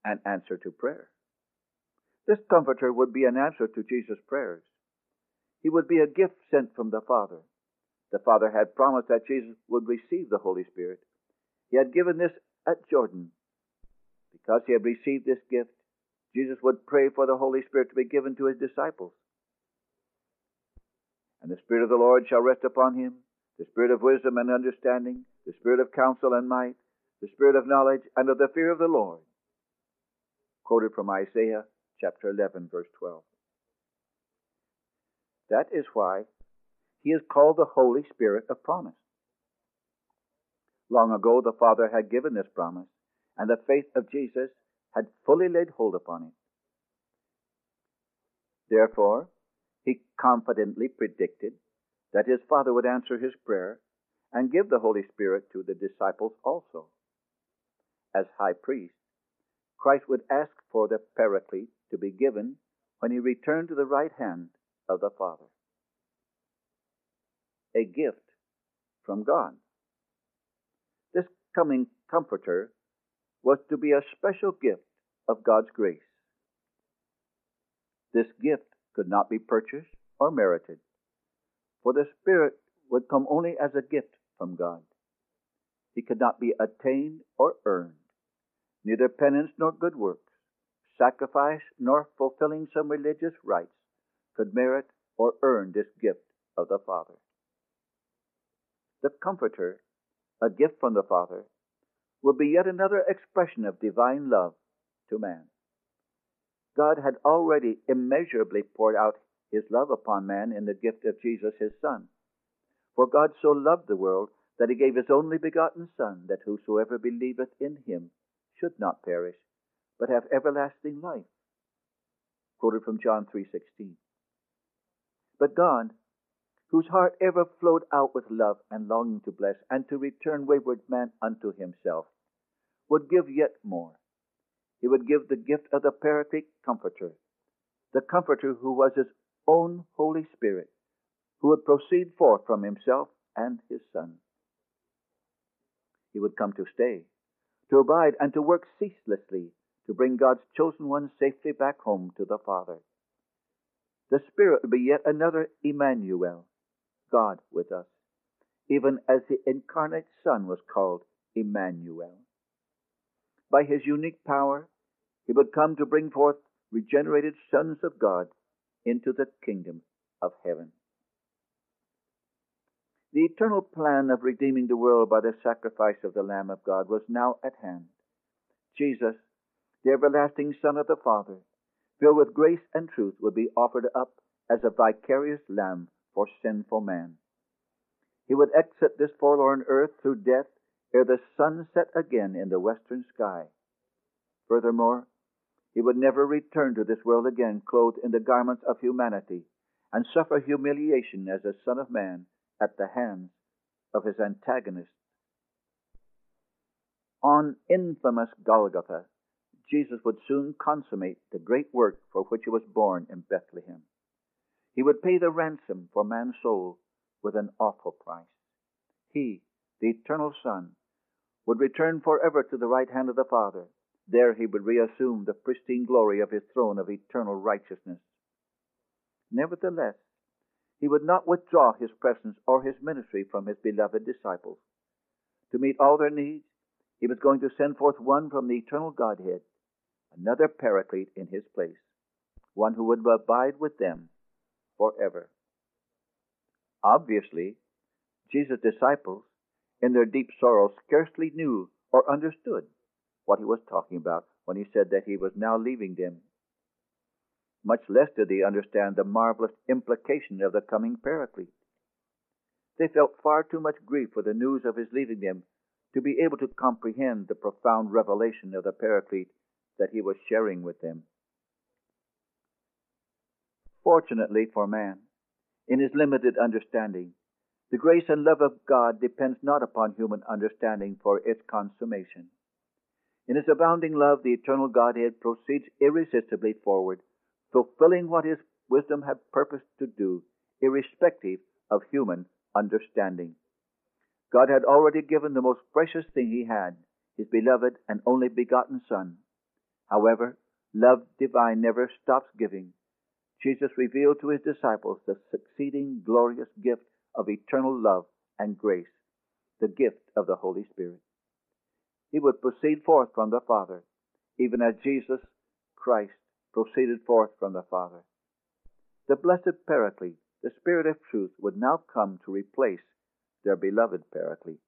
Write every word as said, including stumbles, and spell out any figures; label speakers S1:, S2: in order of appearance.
S1: an answer to prayer. This Comforter would be an answer to Jesus' prayers. He would be a gift sent from the Father. The Father had promised that Jesus would receive the Holy Spirit. He had given this at Jordan. Because he had received this gift, Jesus would pray for the Holy Spirit to be given to his disciples. And the Spirit of the Lord shall rest upon him, the Spirit of wisdom and understanding, the Spirit of counsel and might, the Spirit of knowledge and of the fear of the Lord. Quoted from Isaiah chapter eleven, verse twelve. That is why he is called the Holy Spirit of promise. Long ago the Father had given this promise, and the faith of Jesus had fully laid hold upon it. Therefore, he confidently predicted that his Father would answer his prayer and give the Holy Spirit to the disciples also. As high priest, Christ would ask for the Paraclete to be given when he returned to the right hand of the Father. A gift from God. This coming Comforter was to be a special gift of God's grace. This gift could not be purchased or merited, for the Spirit would come only as a gift from God. He could not be attained or earned. Neither penance nor good works, sacrifice nor fulfilling some religious rites could merit or earn this gift of the Father. The Comforter, a gift from the Father, would be yet another expression of divine love to man. God had already immeasurably poured out his love upon man in the gift of Jesus his Son. For God so loved the world that he gave his only begotten Son, that whosoever believeth in him should not perish, but have everlasting life. Quoted from John three sixteen. But God, whose heart ever flowed out with love and longing to bless and to return wayward man unto himself, would give yet more. He would give the gift of the Paraclete Comforter, the Comforter who was his own Holy Spirit, who would proceed forth from himself and his Son. He would come to stay, to abide, and to work ceaselessly to bring God's chosen ones safely back home to the Father. The Spirit would be yet another Emmanuel, God with us, even as the incarnate Son was called Emmanuel. By his unique power, he would come to bring forth regenerated sons of God into the kingdom of heaven. The eternal plan of redeeming the world by the sacrifice of the Lamb of God was now at hand. Jesus, the everlasting Son of the Father, filled with grace and truth, would be offered up as a vicarious lamb for sinful man. He would exit this forlorn earth through death ere the sun set again in the western sky. Furthermore, he would never return to this world again clothed in the garments of humanity and suffer humiliation as a Son of Man at the hands of his antagonist. On infamous Golgotha, Jesus would soon consummate the great work for which he was born in Bethlehem. He would pay the ransom for man's soul with an awful price. He, the eternal Son, would return forever to the right hand of the Father. There he would reassume the pristine glory of his throne of eternal righteousness. Nevertheless, he would not withdraw his presence or his ministry from his beloved disciples. To meet all their needs, he was going to send forth one from the eternal Godhead, another Paraclete in his place, one who would abide with them forever. Obviously, Jesus' disciples, in their deep sorrow, scarcely knew or understood what he was talking about when he said that he was now leaving them. Much less did they understand the marvelous implication of the coming Paraclete. They felt far too much grief for the news of his leaving them to be able to comprehend the profound revelation of the Paraclete that he was sharing with them. Fortunately for man, in his limited understanding, the grace and love of God depends not upon human understanding for its consummation. In his abounding love, the eternal Godhead proceeds irresistibly forward, fulfilling what his wisdom had purposed to do, irrespective of human understanding. God had already given the most precious thing he had, his beloved and only begotten Son. However, love divine never stops giving. Jesus revealed to his disciples the succeeding glorious gift of eternal love and grace, the gift of the Holy Spirit. He would proceed forth from the Father, even as Jesus Christ proceeded forth from the Father. The blessed Paraclete, the Spirit of truth, would now come to replace their beloved Paraclete.